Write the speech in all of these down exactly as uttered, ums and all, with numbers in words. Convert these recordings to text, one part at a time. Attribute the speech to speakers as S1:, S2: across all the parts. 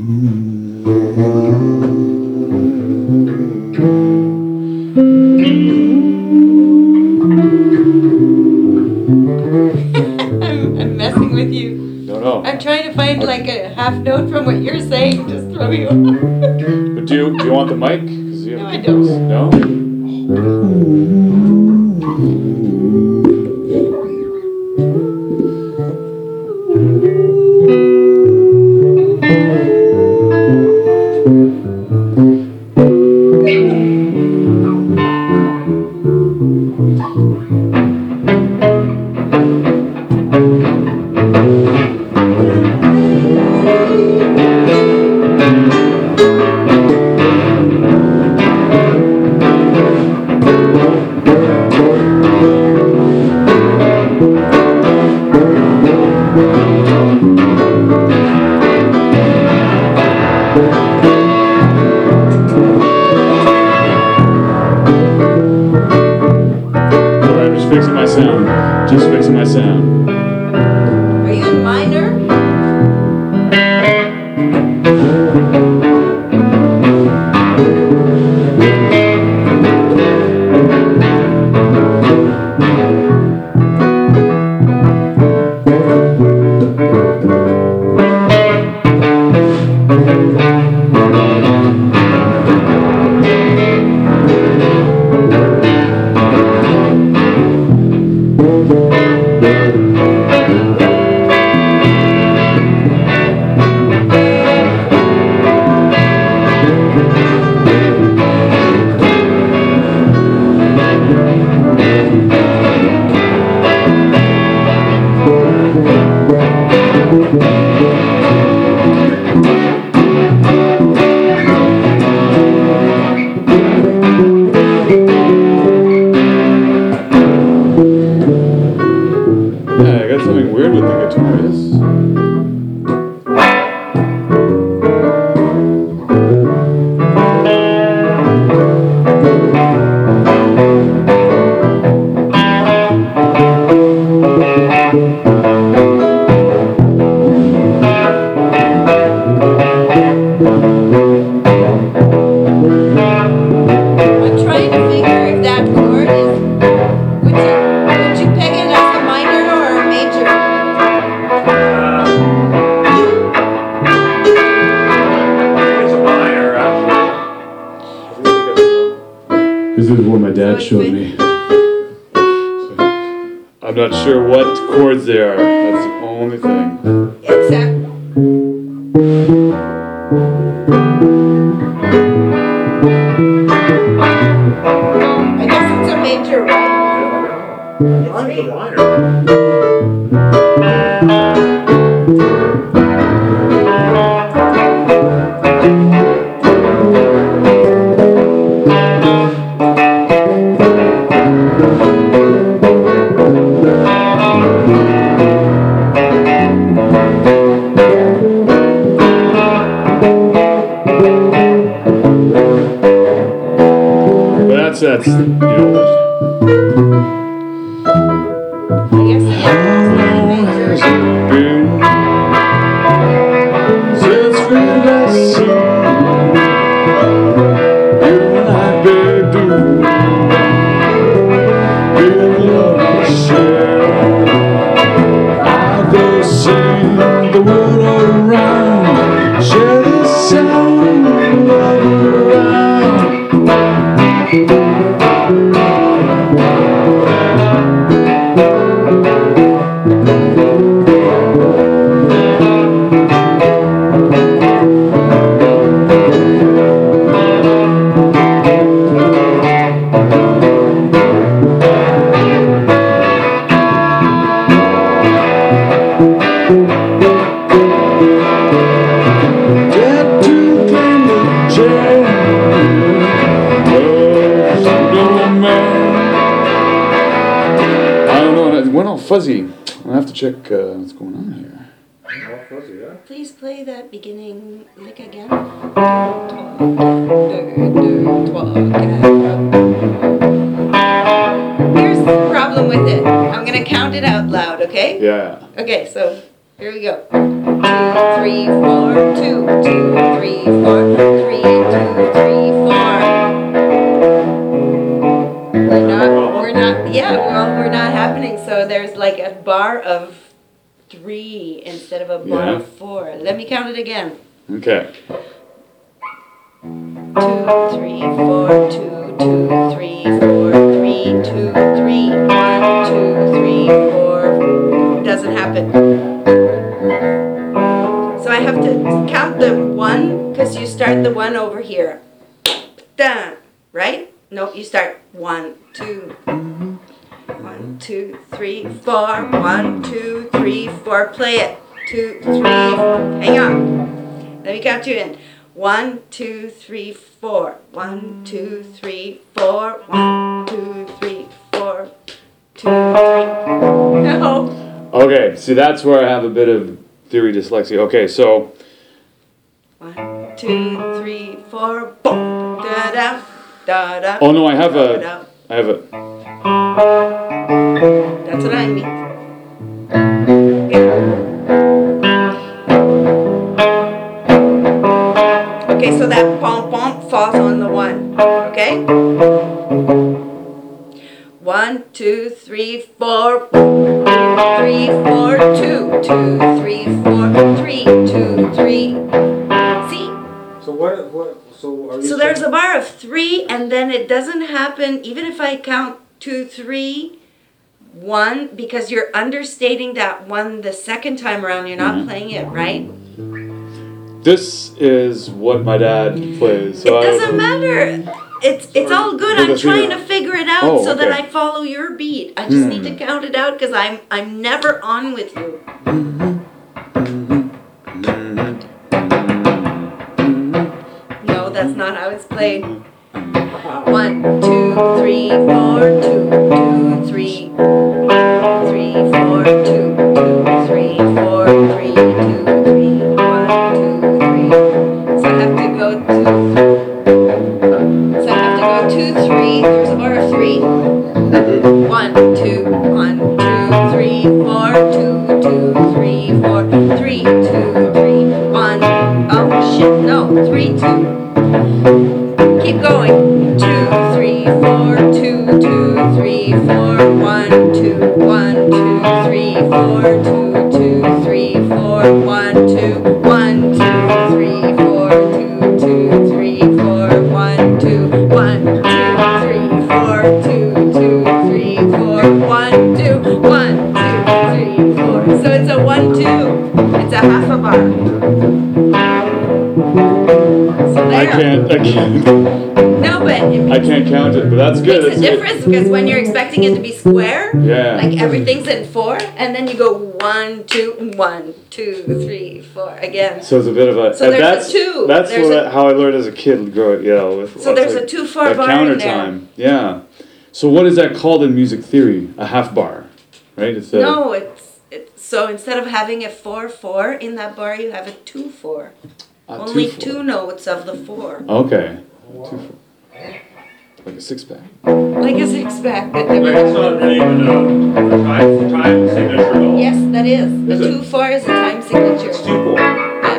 S1: I'm, I'm messing with you.
S2: No, no.
S1: I'm trying to find like a half note from what you're saying. Just throw me off.
S2: But do you, do you want the mic? 'Cause you
S1: No,
S2: have
S1: I
S2: a-
S1: don't.
S2: No? Alright, I'm just fixing my sound. Just fixing my sound.
S1: Are you in minor?
S2: Yeah, I got something weird with the guitars.
S1: I'm trying to figure if that chord is. Would you, would you peg it as a minor or a major?
S2: It's a minor, actually. This is what my dad showed me. I'm not sure what chords they are. That's the only thing.
S1: It's a. I guess it's a major, right?
S3: Mine's a minor.
S2: But that's, that's, you know.
S1: I guess it is a major.
S2: Been since we last seen you and I, baby, with love to share. I go sing the world all around, share the sound of love around. Get to claim the chair, no man. I don't know, it went all fuzzy. I'll have to check uh, what's going on here.
S3: All fuzzy, yeah?
S1: Please play that beginning lick again. Here's the problem with it. I'm gonna count it out loud, okay?
S2: Yeah.
S1: Okay, so here we go. Two, three, four, two. two, three, four, three, two, three, four. We're not, we're not, yeah, well, we're not happening, so there's like a bar of three instead of a bar
S2: Yeah.
S1: of four. Let me count it again.
S2: Okay.
S1: Two, three, four, two, two, three, four, three, two, three, one, two, three, four. Doesn't happen. So I have to count the one because you start the one over here. Dun, right? No, you start one, two, one, two, three, four, one, two, three, four. Play it. Two, three. Hang on. Let me count you in. One, two, three, four. One, two, three, four. One, two, three, four. Two, three. No.
S2: Okay, see, that's where I have a bit of theory dyslexia. Okay, so.
S1: One, two, three, four. Boom. Da da da da.
S2: Oh no, I have a. I have a.
S1: That's what I mean. Okay, so that pom pom falls on the one. Okay? One, two, three, four. Three, four, two. Two, three, four. Three, two, three. See?
S3: So what, what, so are you?
S1: So there's a bar of three, and then it doesn't happen, even if I count two, three, one, because you're understating that one the second time around. You're not
S2: Mhm.
S1: playing it right.
S2: This is what my dad plays. So
S1: It
S2: I
S1: doesn't matter. It's it's all good.
S2: With
S1: I'm
S2: the three-
S1: trying to figure it out
S2: Oh,
S1: so that
S2: okay.
S1: I follow your beat. I just
S2: Hmm.
S1: need to count it out because I'm I'm never on with you. No, that's not how it's played. One, two, three, four, two, two, three, three, four, two, two, three, four, three, two, three, one, two, three. So I have to go to. So I have to go two, three. There's a bar of three. One, two, one, two, three, four, two, two, three, four, three, two, three, one. Oh shit! No, three, two. Keep going. Two, three, four, two, two, three, four, one, two, one, two, three, four, two, two, three, four, one, two, one, two, three, four, two, two, three, four, one, two, one, two, three, four, two, two, three, four, one, two, one, two, three, four. So it's a one, two. It's a half a bar. So there.
S2: I can't. I can't.
S1: No, but it
S2: I can't count it, but that's good.
S1: makes a
S2: That's good.
S1: difference because when you're expecting it to be square,
S2: Yeah.
S1: like everything's in four, and then you go one, two, one, two, three, four again.
S2: So it's a bit of a.
S1: So
S2: and
S1: there's a
S2: that's,
S1: two.
S2: That's
S1: There's
S2: what
S1: a-
S2: I, how I learned as a kid. Grow, you know, with.
S1: So
S2: it's
S1: there's
S2: like
S1: a two four
S2: that
S1: bar
S2: counter
S1: in there.
S2: time. Yeah. So what is that called in music theory? A half bar, right? It's a,
S1: No, it's it's so instead of having a four four in that bar, you have a two four.
S2: a
S1: Only
S2: two,
S1: two
S2: four.
S1: notes of the four,
S2: Okay. Two, four. Like a six pack.
S1: like a six pack. That
S3: Wait,
S1: never
S3: it's not really even a, a time, time signature at all?
S1: Yes, that is. The
S3: Is it?
S1: two four is a time signature.
S3: It's two four.
S1: Yeah.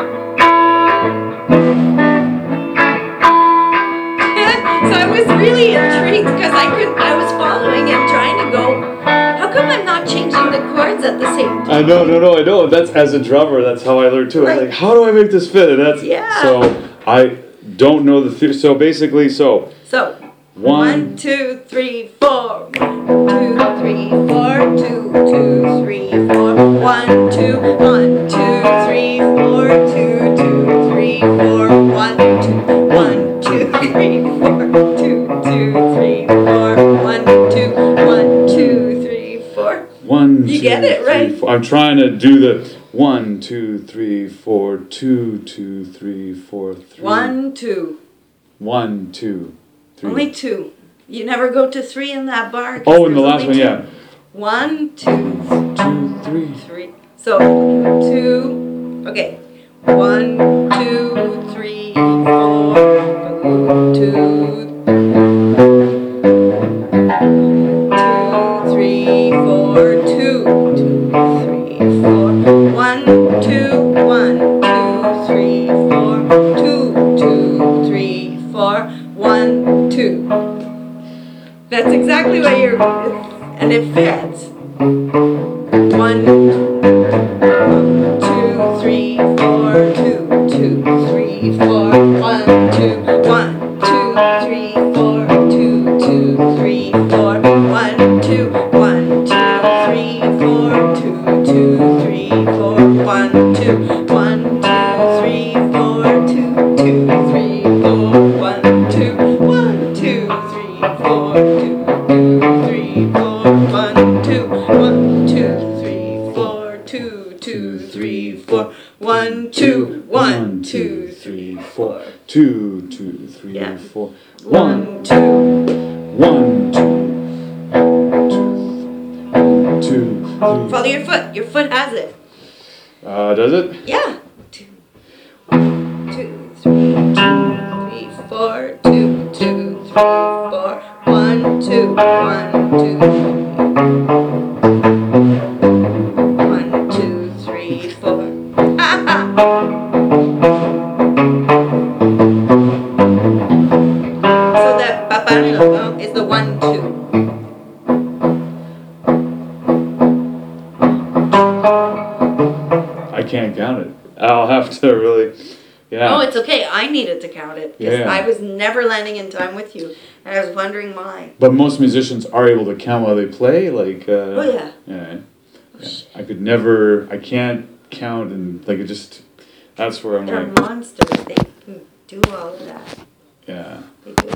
S1: So I was really intrigued because I could I was following and trying to go, how come I'm not changing the chords at the same time?
S2: I know, no, no, I know. That's as a drummer. That's how I learned too. I was
S1: Like-
S2: like, how do I make this fit? And that's
S1: Yeah.
S2: So I don't know the theory. So basically, so
S1: So
S2: one.
S1: one, two, three, four. One, two, three, four. Two, two, three, four. One, two, one, two, three, four. Two, two, three, four. One, two, one, two, three, four. Two, two, three, four. One, two, one, two, three, four.
S2: One,
S1: You
S2: two,
S1: get it,
S2: three,
S1: right?
S2: four. I'm trying to do the one, two, three, four, two, two, three, four, three.
S1: One, two.
S2: One, two, three.
S1: Only two. You never go to three in that bar. 'cause
S2: Oh, in the
S1: there's
S2: last
S1: only
S2: one,
S1: two.
S2: yeah.
S1: One, two,
S2: Two, three.
S1: three. So two. Okay. One, two, three, four. Two. Two, three, four. Two. Two, three, four. One, two, one, two, three, that's exactly what you're, and it fits. One, two, three, four, two, two, three, four, one, two, one, two, three, four, two, two, three, four, one, two, one, two, three, four, two, two, three, four, one, two, one, two, three, four, two, two, three, four, one, two, one, two, three, four, two, two, three, four, one, two, one, two, three, four, two, two, three, four, one, two, one, two, three, four,
S2: Two, two, three,
S1: Yeah.
S2: four.
S1: one, two.
S2: One, two, two, two, three.
S1: Follow your foot. Your foot has it.
S2: Uh, does it?
S1: Yeah. Two, one, two, three, two, three, four, two, two, three, four, one, two, one, two, three, one, two, three, four. So that paparillo is the one, two.
S2: I can't count it. I'll have to really, yeah.
S1: Oh, it's okay. I needed to count it because
S2: Yeah.
S1: I was never landing in time with you, and I was wondering why.
S2: But most musicians are able to count while they play, like, uh,
S1: Oh yeah.
S2: yeah.
S1: Oh,
S2: Yeah.
S1: shit.
S2: I could never, I can't count and, like, it just, that's where I'm
S1: They're
S2: like,
S1: monsters. They can do all of that.
S2: yeah.
S1: They do.